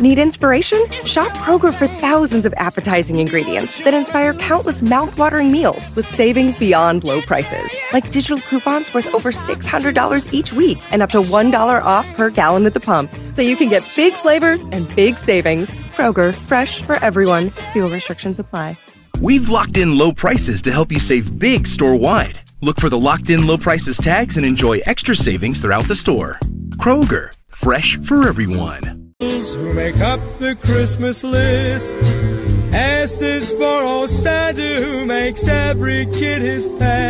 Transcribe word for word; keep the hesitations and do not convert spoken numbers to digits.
Need inspiration? Shop Kroger for thousands of appetizing ingredients that inspire countless mouthwatering meals with savings beyond low prices. Like digital coupons worth over six hundred dollars each week and up to one dollar off per gallon at the pump. So you can get big flavors and big savings. Kroger, fresh for everyone. Fuel restrictions apply. We've locked in low prices to help you save big store-wide. Look for the locked in low prices tags and enjoy extra savings throughout the store. Kroger, fresh for everyone. Who make up the Christmas list. S is for old Santa who makes every kid his pet.